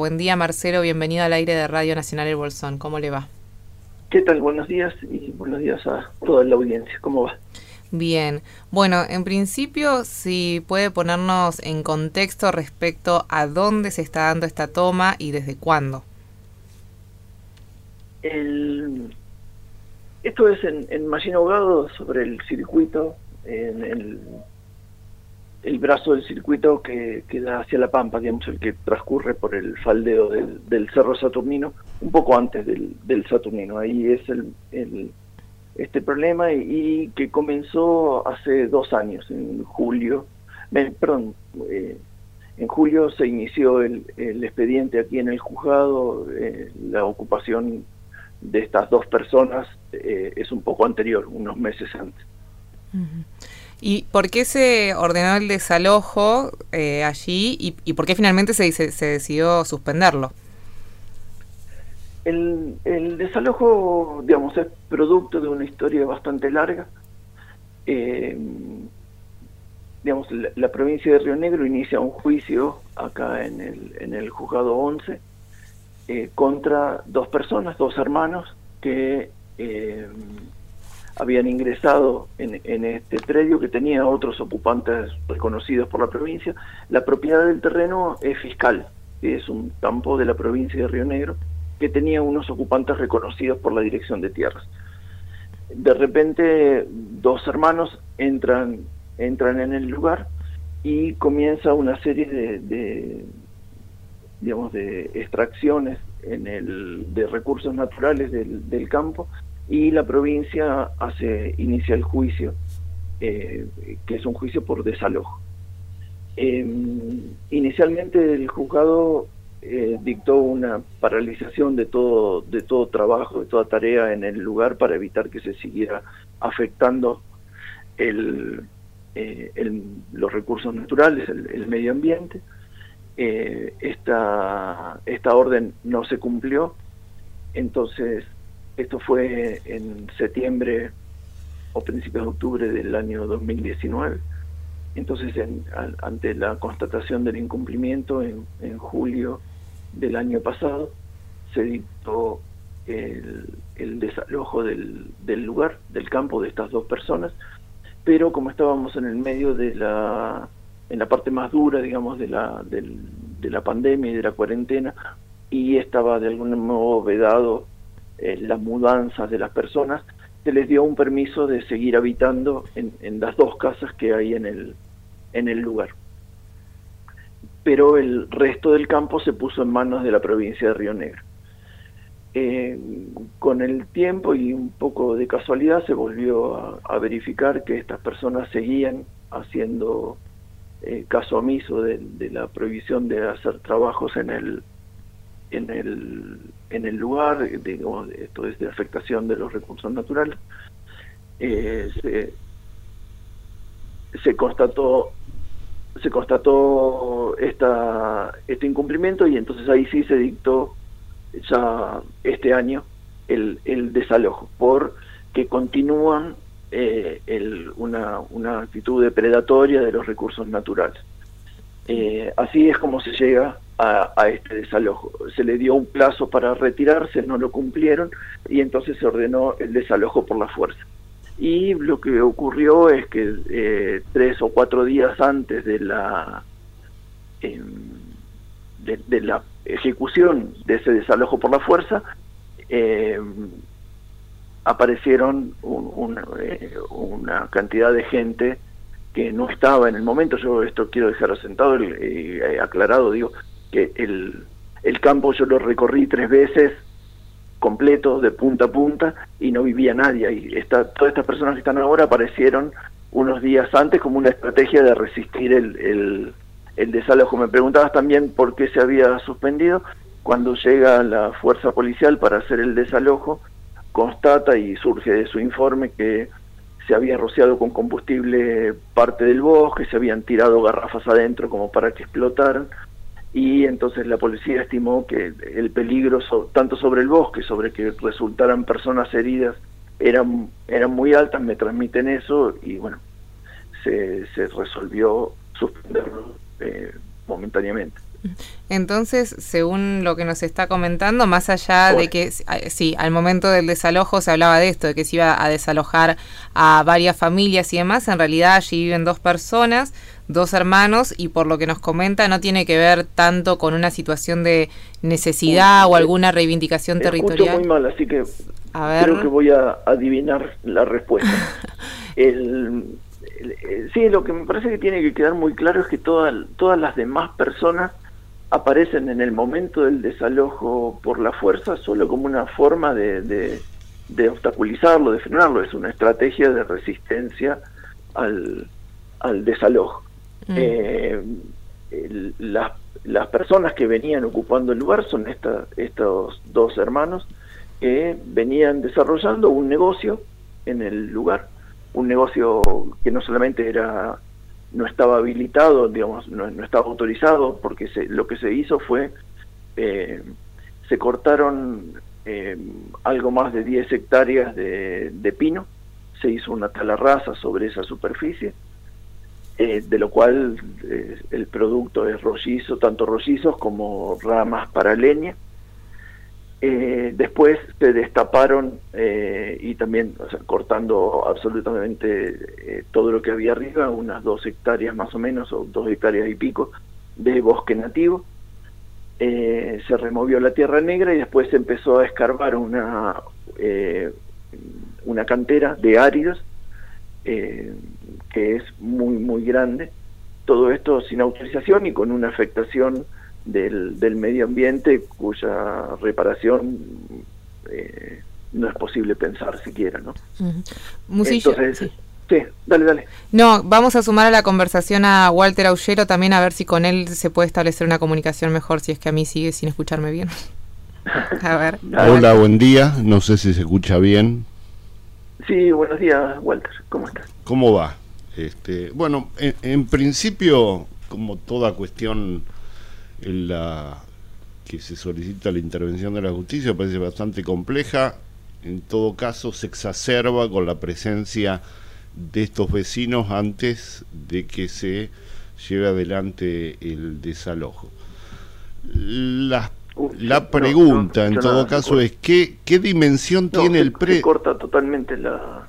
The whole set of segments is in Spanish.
Buen día, Marcelo. Bienvenido al aire de Radio Nacional El Bolsón. ¿Cómo le va? ¿Qué tal? Buenos días y buenos días a toda la audiencia. ¿Cómo va? Bien. Bueno, en principio, si puede ponernos en contexto respecto a dónde se está dando esta toma y desde cuándo. El, Esto es en Machine Ahogado, sobre el circuito, en el brazo del circuito que da hacia La Pampa, digamos, el que transcurre por el faldeo del Cerro Saturnino, un poco antes del Saturnino. Ahí es este problema y que comenzó hace 2 años, en julio. Perdón, en julio se inició el expediente aquí en el juzgado. La ocupación de estas dos personas es un poco anterior, unos meses antes. Ujú. ¿Y por qué se ordenó el desalojo allí y por qué finalmente se decidió suspenderlo? El desalojo, digamos, es producto de una historia bastante larga. Eh, digamos, la provincia de Río Negro inicia un juicio acá en el juzgado 11 contra dos personas, dos hermanos que habían ingresado en este predio que tenía otros ocupantes reconocidos por la provincia. La propiedad del terreno es fiscal, es un campo de la provincia de Río Negro que tenía unos ocupantes reconocidos por la Dirección de Tierras. De repente, dos hermanos entran en el lugar y comienza una serie digamos, de extracciones de recursos naturales del campo, y la provincia inicia el juicio, que es un juicio por desalojo. Inicialmente el juzgado dictó una paralización de todo trabajo, de toda tarea en el lugar, para evitar que se siguiera afectando los recursos naturales, el medio ambiente. Esta orden no se cumplió. Entonces, esto fue en septiembre o principios de octubre del año 2019. Entonces, ante la constatación del incumplimiento, en julio del año pasado, se dictó el desalojo del lugar, del campo, de estas dos personas. Pero como estábamos en el medio en la parte más dura, digamos, de la pandemia y de la cuarentena, y estaba de algún modo vedado las mudanzas de las personas, se les dio un permiso de seguir habitando en las dos casas que hay en el lugar. Pero el resto del campo se puso en manos de la provincia de Río Negro. Con el tiempo y un poco de casualidad se volvió a verificar que estas personas seguían haciendo caso omiso de la prohibición de hacer trabajos en el lugar, digamos, esto es de afectación de los recursos naturales. Se constató este incumplimiento, y entonces ahí sí se dictó ya este año el desalojo, porque continúan una actitud depredatoria de los recursos naturales. Así es como se llega a este desalojo. Se le dio un plazo para retirarse, no lo cumplieron, y entonces se ordenó el desalojo por la fuerza. Y lo que ocurrió es que 3 o 4 días antes de la ejecución de ese desalojo por la fuerza, aparecieron una cantidad de gente que no estaba en el momento. Yo esto quiero dejar asentado y aclarado, digo, que el campo yo lo recorrí 3 veces completo, de punta a punta, y no vivía nadie. Y todas estas personas que están ahora aparecieron unos días antes como una estrategia de resistir el desalojo. Me preguntabas también por qué se había suspendido. Cuando llega la fuerza policial para hacer el desalojo, constata y surge de su informe que se había rociado con combustible parte del bosque, se habían tirado garrafas adentro como para que explotaran, y entonces la policía estimó que el peligro tanto sobre el bosque, sobre que resultaran personas heridas, eran muy altas. Me transmiten eso, y bueno, se resolvió suspenderlo momentáneamente. Entonces, según lo que nos está comentando, más allá de que, sí, al momento del desalojo se hablaba de esto, de que se iba a desalojar a varias familias y demás, en realidad allí viven 2 personas, 2 hermanos, y por lo que nos comenta no tiene que ver tanto con una situación de necesidad o alguna reivindicación territorial. Escucho muy mal, así que creo que voy a adivinar la respuesta. Sí, lo que me parece que tiene que quedar muy claro es que todas las demás personas aparecen en el momento del desalojo por la fuerza solo como una forma de obstaculizarlo, de frenarlo. Es una estrategia de resistencia al desalojo. Las personas que venían ocupando el lugar son estos 2 hermanos que venían desarrollando un negocio en el lugar, un negocio que no solamente no estaba habilitado, digamos, no estaba autorizado, porque lo que se hizo fue, se cortaron algo más de 10 hectáreas de pino, se hizo una tala rasa sobre esa superficie, de lo cual el producto es rollizo, tanto rollizos como ramas para leña. Después se destaparon y también, o sea, cortando absolutamente todo lo que había arriba, unas 2 hectáreas más o menos, o 2 hectáreas y pico de bosque nativo. Se removió la tierra negra y después se empezó a escarbar una cantera de áridos que es muy muy grande. Todo esto sin autorización y con una afectación del medio ambiente cuya reparación no es posible pensar siquiera, ¿no? Musillo, entonces, sí, dale. No, vamos a sumar a la conversación a Walter Aullero también, a ver si con él se puede establecer una comunicación mejor, si es que a mí sigue sin escucharme bien. A ver. Hola, buen día, no sé si se escucha bien. Sí, buenos días, Walter, ¿cómo estás? ¿Cómo va? Bueno, en principio, como toda cuestión en la que se solicita la intervención de la justicia, parece bastante compleja. En todo caso, se exacerba con la presencia de estos vecinos antes de que se lleve adelante el desalojo. La pregunta, en todo caso, es ¿qué dimensión tiene el predio? Se corta totalmente la...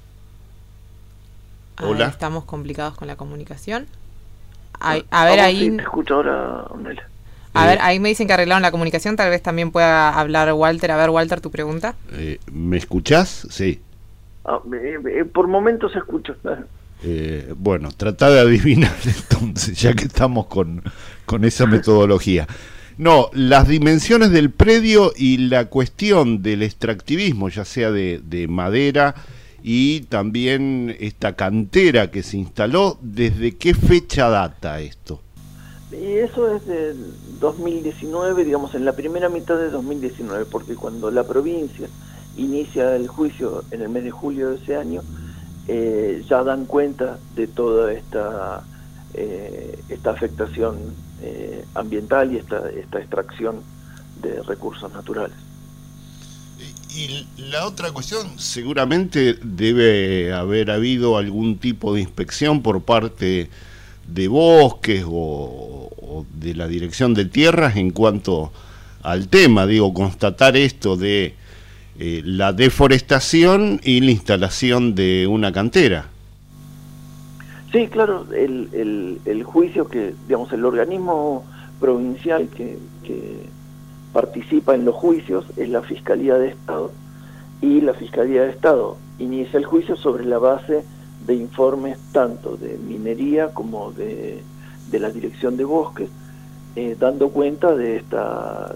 Hola. Estamos complicados con la comunicación. A ver, ahí... Sí, te escucho ahora, Ornella. A ver, ahí me dicen que arreglaron la comunicación, tal vez también pueda hablar Walter. A ver, Walter, tu pregunta. ¿Me escuchás? Sí. Por momentos se escucha. Bueno, trata de adivinar entonces, ya que estamos con esa metodología. No, las dimensiones del predio y la cuestión del extractivismo, ya sea de madera y también esta cantera que se instaló, ¿desde qué fecha data esto? Y eso es del 2019, digamos, en la primera mitad de 2019, porque cuando la provincia inicia el juicio en el mes de julio de ese año, ya dan cuenta de toda esta afectación ambiental y esta extracción de recursos naturales. Y la otra cuestión, seguramente debe haber habido algún tipo de inspección por parte de bosques o de la dirección de tierras en cuanto al tema, digo, constatar esto de la deforestación y la instalación de una cantera. Sí, claro, el juicio que, digamos, el organismo provincial que participa en los juicios es la Fiscalía de Estado, y la Fiscalía de Estado inicia el juicio sobre la base de informes tanto de minería como de la Dirección de Bosques, dando cuenta de esta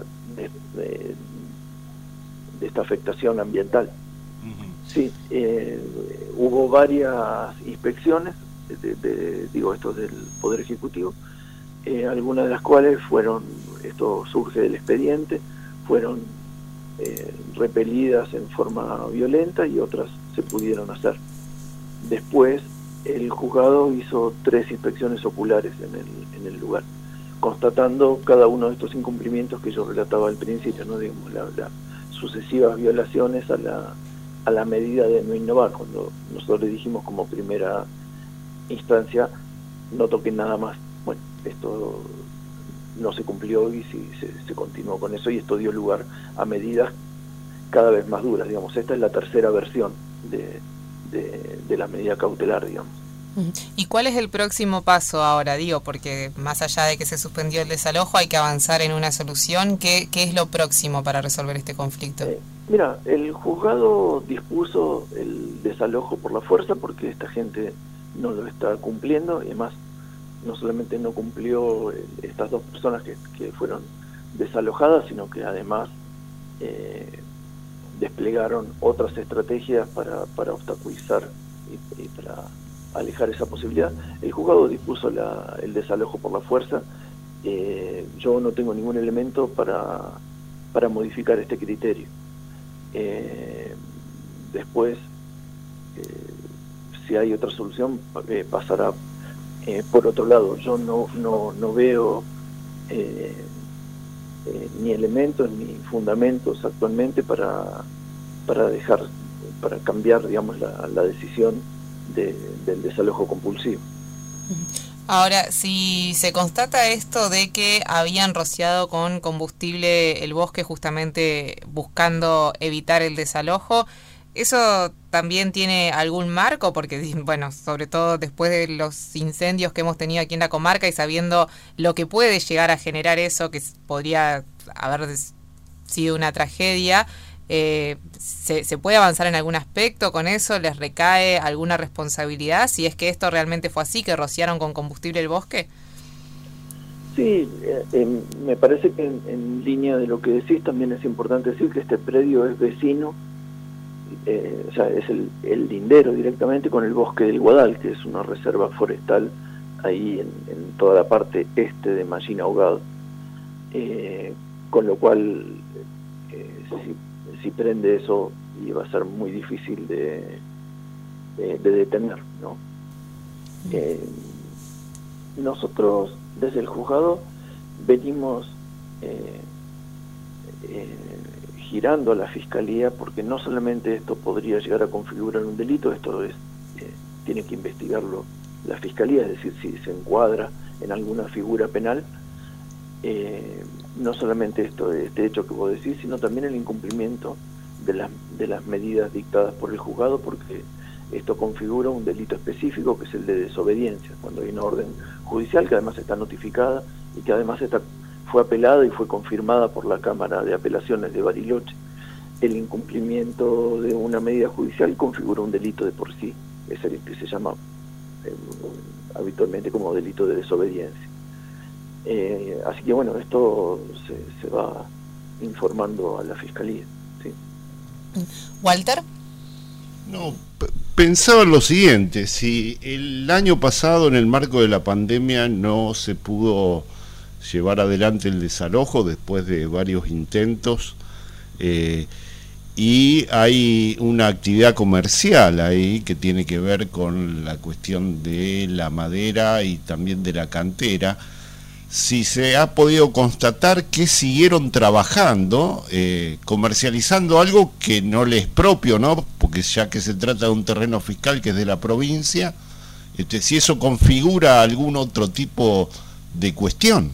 afectación ambiental. Sí, hubo varias inspecciones, digo, esto del Poder Ejecutivo, algunas de las cuales esto surge del expediente, fueron repelidas en forma violenta y otras se pudieron hacer. Después el juzgado hizo 3 inspecciones oculares en el lugar, constatando cada uno de estos incumplimientos que yo relataba al principio, ¿no? Digamos, las sucesivas violaciones a la medida de no innovar, cuando nosotros le dijimos como primera instancia no toquen nada más. Bueno, esto no se cumplió y se continuó con eso, y esto dio lugar a medidas cada vez más duras, digamos. Esta es la tercera versión de la medida cautelar, digamos. ¿Y cuál es el próximo paso ahora? Digo, porque más allá de que se suspendió el desalojo, hay que avanzar en una solución. ¿Qué es lo próximo para resolver este conflicto? Mira, el juzgado dispuso el desalojo por la fuerza porque esta gente no lo está cumpliendo, y además no solamente no cumplió estas dos personas que fueron desalojadas, sino que además desplegaron otras estrategias para obstaculizar y para alejar esa posibilidad. El juzgado dispuso el desalojo por la fuerza. Yo no tengo ningún elemento para modificar este criterio. Después, si hay otra solución, pasará por otro lado. Yo no veo ni elementos ni fundamentos actualmente para cambiar, digamos, la decisión del desalojo compulsivo. Ahora, si se constata esto de que habían rociado con combustible el bosque justamente buscando evitar el desalojo, ¿eso también tiene algún marco? Porque, bueno, sobre todo después de los incendios que hemos tenido aquí en la comarca y sabiendo lo que puede llegar a generar eso, que podría haber sido una tragedia, ¿se puede avanzar en algún aspecto con eso? ¿Les recae alguna responsabilidad si es que esto realmente fue así, que rociaron con combustible el bosque? Sí, me parece que en línea de lo que decís también es importante decir que este predio es vecino, o sea, es el lindero directamente con el bosque del Guadal, que es una reserva forestal ahí en toda la parte este de Mallina Ahogado, con lo cual si prende eso iba a ser muy difícil de detener, ¿no? Nosotros desde el juzgado venimos girando a la fiscalía, porque no solamente esto podría llegar a configurar un delito, esto tiene que investigarlo la fiscalía, es decir, si se encuadra en alguna figura penal. No solamente este hecho que vos decís, sino también el incumplimiento de las medidas dictadas por el juzgado, porque esto configura un delito específico, que es el de desobediencia, cuando hay una orden judicial que además está notificada y que además fue apelada y fue confirmada por la Cámara de Apelaciones de Bariloche. El incumplimiento de una medida judicial configura un delito de por sí, es el que se llama habitualmente como delito de desobediencia. Así que bueno, esto se va informando a la fiscalía. ¿Sí? ¿Walter? No, pensaba lo siguiente: si el año pasado, en el marco de la pandemia, no se pudo llevar adelante el desalojo después de varios intentos, y hay una actividad comercial ahí que tiene que ver con la cuestión de la madera y también de la cantera, si se ha podido constatar que siguieron trabajando, comercializando algo que no les es propio, ¿no? Porque ya que se trata de un terreno fiscal que es de la provincia, si eso configura algún otro tipo de cuestión.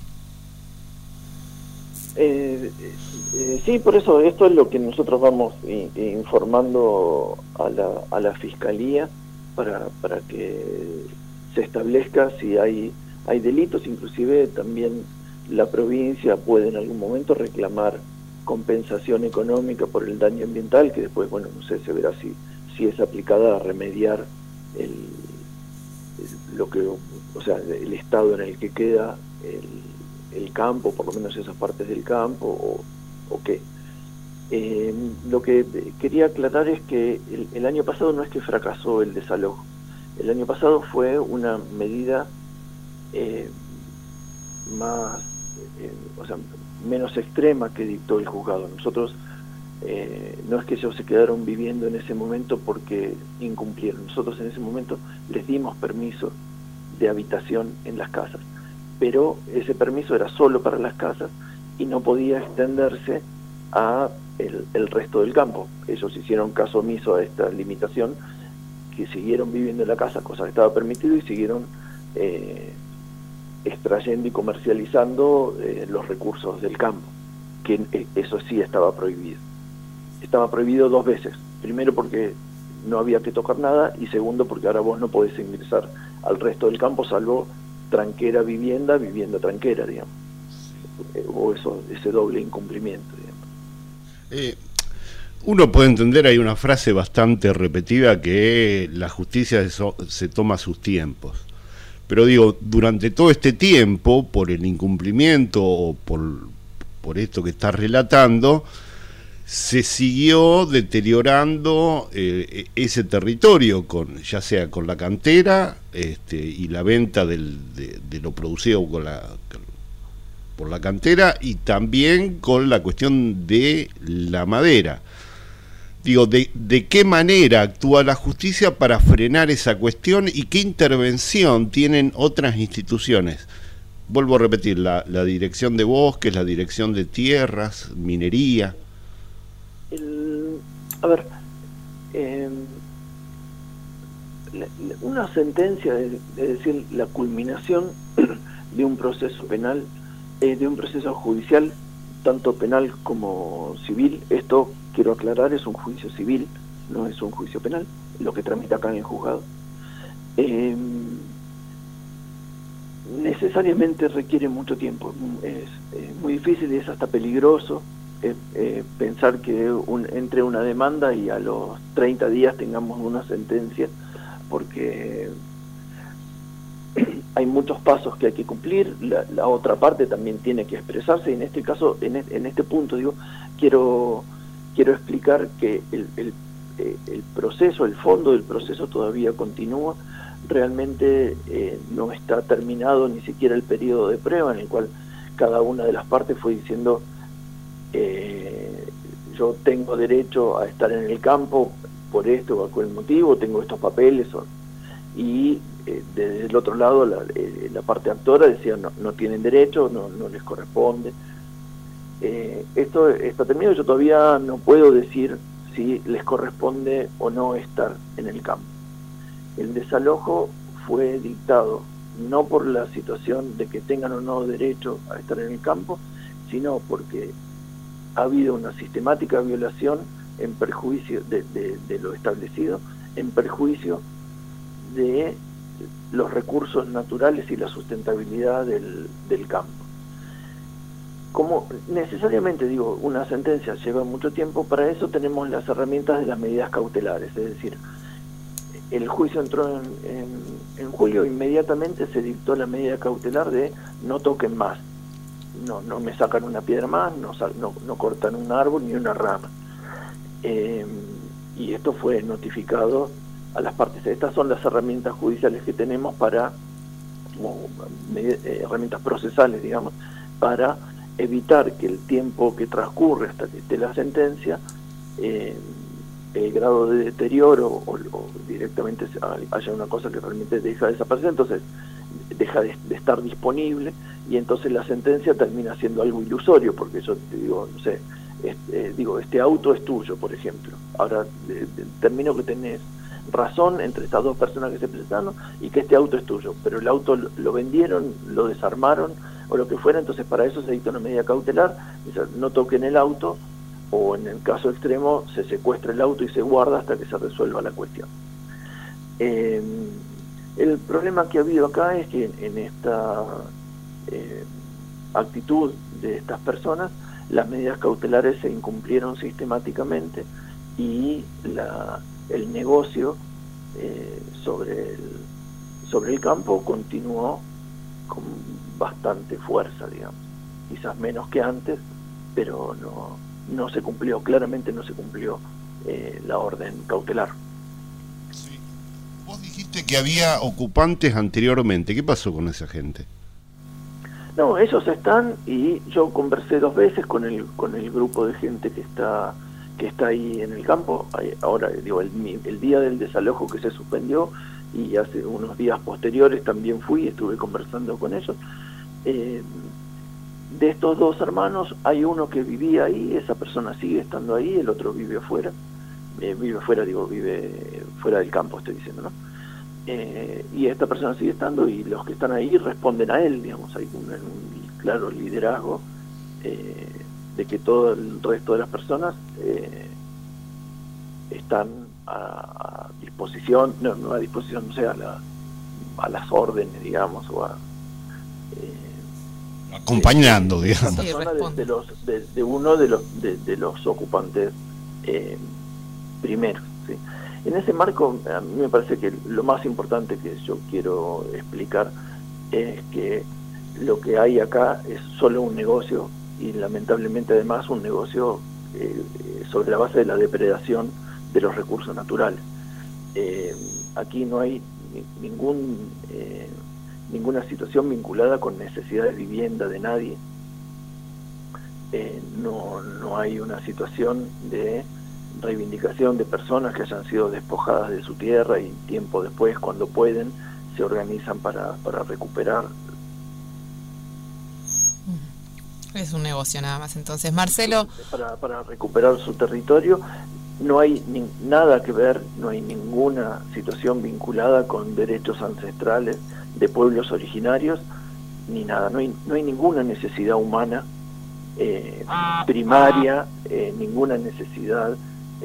Sí, por eso esto es lo que nosotros vamos informando a la fiscalía para que se establezca si hay delitos. Inclusive también la provincia puede en algún momento reclamar compensación económica por el daño ambiental, que después, bueno, no sé, se verá si es aplicada a remediar el estado en el que queda el campo, por lo menos esas partes del campo, o qué. Lo que quería aclarar es que el año pasado no es que fracasó el desalojo. El año pasado fue una medida menos extrema que dictó el juzgado. Nosotros no es que ellos se quedaron viviendo en ese momento porque incumplieron. Nosotros en ese momento les dimos permiso de habitación en las casas, pero ese permiso era solo para las casas y no podía extenderse a el resto del campo. Ellos hicieron caso omiso a esta limitación, que siguieron viviendo en la casa, cosa que estaba permitido, y siguieron extrayendo y comercializando los recursos del campo, que eso sí estaba prohibido. Estaba prohibido 2 veces. Primero porque no había que tocar nada, y segundo porque ahora vos no podés ingresar al resto del campo salvo tranquera vivienda, vivienda tranquera, digamos. O ese doble incumplimiento, digamos. Uno puede entender, hay una frase bastante repetida, que la justicia se toma sus tiempos. Pero digo, durante todo este tiempo, por el incumplimiento o por esto que está relatando, se siguió deteriorando ese territorio, ya sea con la cantera y la venta de lo producido por la cantera, y también con la cuestión de la madera. Digo, ¿de qué manera actúa la justicia para frenar esa cuestión y qué intervención tienen otras instituciones? Vuelvo a repetir, la Dirección de Bosques, la Dirección de Tierras, Minería. Una sentencia, es decir, la culminación de un proceso penal, de un proceso judicial, tanto penal como civil. Esto, quiero aclarar, es un juicio civil, no es un juicio penal, lo que tramita acá en el juzgado. Necesariamente requiere mucho tiempo, es muy difícil y es hasta peligroso pensar que entre una demanda y a los 30 días tengamos una sentencia, porque hay muchos pasos que hay que cumplir, la otra parte también tiene que expresarse, y en este caso, en este punto, digo, quiero explicar que el proceso, el fondo del proceso todavía continúa. Realmente no está terminado ni siquiera el periodo de prueba, en el cual cada una de las partes fue diciendo yo tengo derecho a estar en el campo por esto o aquel motivo, tengo estos papeles, y desde el otro lado la parte actora decía no tienen derecho, no les corresponde. Esto está terminado. Yo todavía no puedo decir si les corresponde o no estar en el campo. El desalojo fue dictado no por la situación de que tengan o no derecho a estar en el campo, sino porque ha habido una sistemática violación en perjuicio de lo establecido, en perjuicio de los recursos naturales y la sustentabilidad del campo. Como necesariamente, digo, una sentencia lleva mucho tiempo, para eso tenemos las herramientas de las medidas cautelares, es decir, el juicio entró en julio, inmediatamente se dictó la medida cautelar de no toquen más, no me sacan una piedra más, no cortan un árbol ni una rama. Y esto fue notificado a las partes. Estas son las herramientas judiciales que tenemos herramientas procesales, digamos, para evitar que el tiempo que transcurre hasta que esté la sentencia, el grado de deterioro o directamente haya una cosa que realmente deja de desaparecer, entonces deja de estar disponible, y entonces la sentencia termina siendo algo ilusorio, porque yo te digo, no sé, este auto es tuyo, por ejemplo. Ahora determino que tenés razón entre estas dos personas que se presentaron y que este auto es tuyo, pero el auto lo vendieron, lo desarmaron o lo que fuera, entonces para eso se dicta una medida cautelar, no toquen el auto, o en el caso extremo se secuestra el auto y se guarda hasta que se resuelva la cuestión. El problema que ha habido acá es que en esta actitud de estas personas, las medidas cautelares se incumplieron sistemáticamente, y el negocio sobre el campo continuó con bastante fuerza, digamos, quizás menos que antes, pero no se cumplió, claramente no se cumplió la orden cautelar. Sí. Vos dijiste que había ocupantes anteriormente, ¿qué pasó con esa gente? No, ellos están, y yo conversé 2 veces con el grupo de gente que está ahí en el campo. Ahora, digo, el día del desalojo que se suspendió, y hace unos días posteriores también estuve conversando con ellos. De estos 2 hermanos, hay uno que vivía ahí, esa persona sigue estando ahí, el otro vive afuera. Vive fuera del campo, estoy diciendo, ¿no? y esta persona sigue estando, y los que están ahí responden a él, digamos. Hay un claro liderazgo de que todo el resto de las personas están a disposición, no a disposición, o sea, a las órdenes, digamos, o acompañando, digamos. Sí, de uno de los ocupantes primeros, ¿sí? En ese marco, a mí me parece que lo más importante que yo quiero explicar es que lo que hay acá es solo un negocio, y lamentablemente además un negocio sobre la base de la depredación de los recursos naturales. Aquí no hay ninguna situación vinculada con necesidad de vivienda de nadie. No hay una situación de reivindicación de personas que hayan sido despojadas de su tierra y tiempo después, cuando pueden, se organizan para recuperar. Es un negocio nada más. Entonces, Marcelo, para recuperar su territorio. No hay nada que ver, no hay ninguna situación vinculada con derechos ancestrales de pueblos originarios, ni nada. No hay ninguna necesidad humana primaria, ninguna necesidad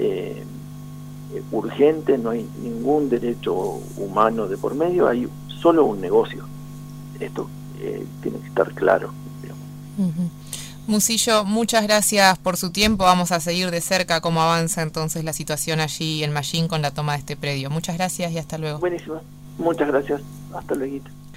urgente, no hay ningún derecho humano de por medio, hay solo un negocio. Esto tiene que estar claro, digamos. Musillo, muchas gracias por su tiempo. Vamos a seguir de cerca cómo avanza entonces la situación allí en Mallín con la toma de este predio. Muchas gracias y hasta luego. Buenísimo. Muchas gracias. Hasta luego.